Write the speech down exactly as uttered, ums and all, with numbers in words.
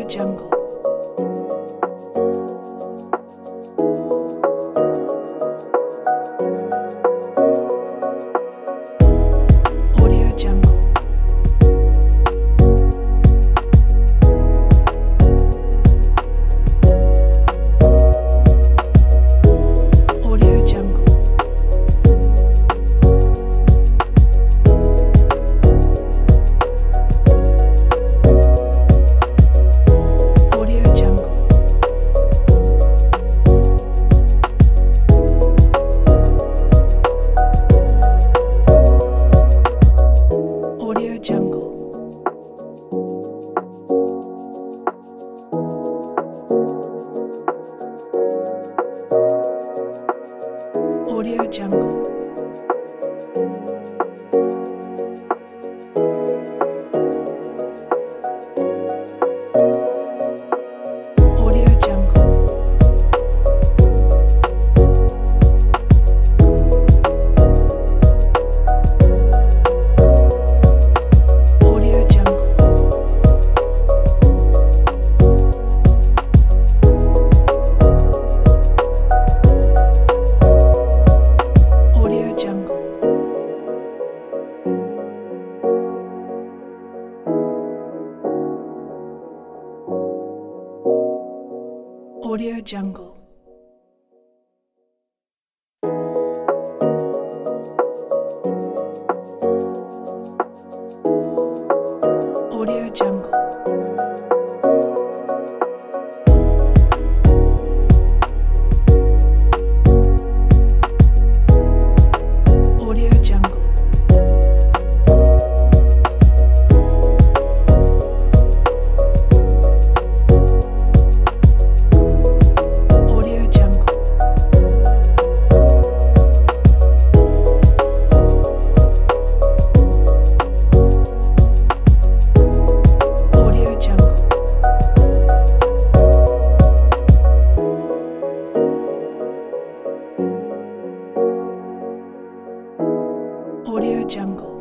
Jungle. Audio Jungle. Audio Jungle. Audio Jungle. Audio Jungle. Audio Jungle. Audio Jungle. Audio Jungle. Audio Jungle. Audio Jungle. Audio Jungle. Audio Jungle. Audio Jungle. Audio Jungle. Audio Jungle.